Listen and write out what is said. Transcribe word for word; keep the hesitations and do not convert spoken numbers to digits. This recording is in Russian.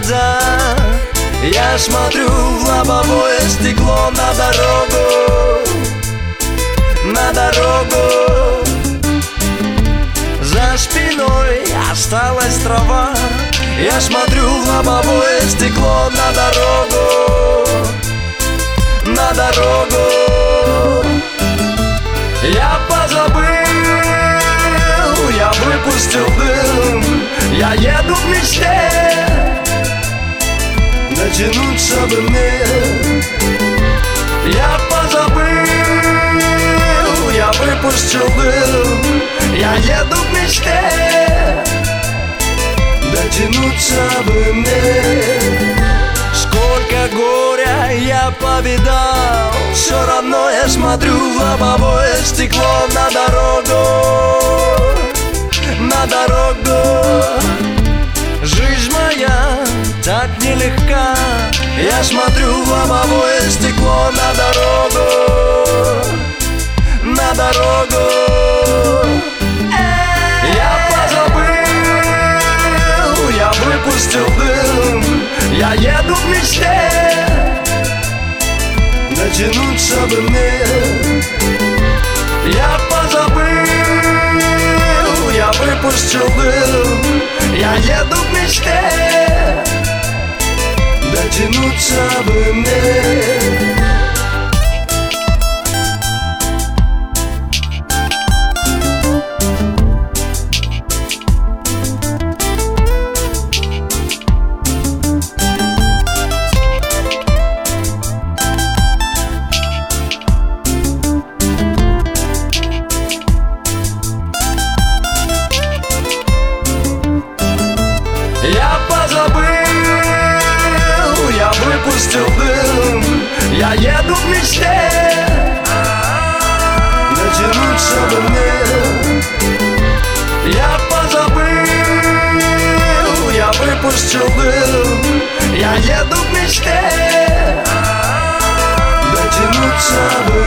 глаза. Я смотрю в лобовое стекло на дорогу, на дорогу. За спиной осталась трава. Я смотрю в лобовое стекло на дорогу, на дорогу. Я позабыл, я выпустил дым. Я еду в мечте, дотянуться бы мне. Я позабыл, я выпустил дым. Я еду в мечте, дотянуться бы мне. Сколько горя я повидал, все равно я смотрю в лобовое стекло на дорогу, на дорогу. Жизнь моя так нелегка. Я смотрю в лобовое стекло на дорогу, на дорогу. Я позабыл, я выпустил дым. Я еду в мечте, дотянуться бы мне. Я позабыл, я выпустил дым. Я еду в мечте, дотянуться бы мне. Я позабыл, я выпустил дым. Я еду в мечте, дотянуться бы мне. Я позабыл, я выпустил дым. Я еду в мечте, дотянуться бы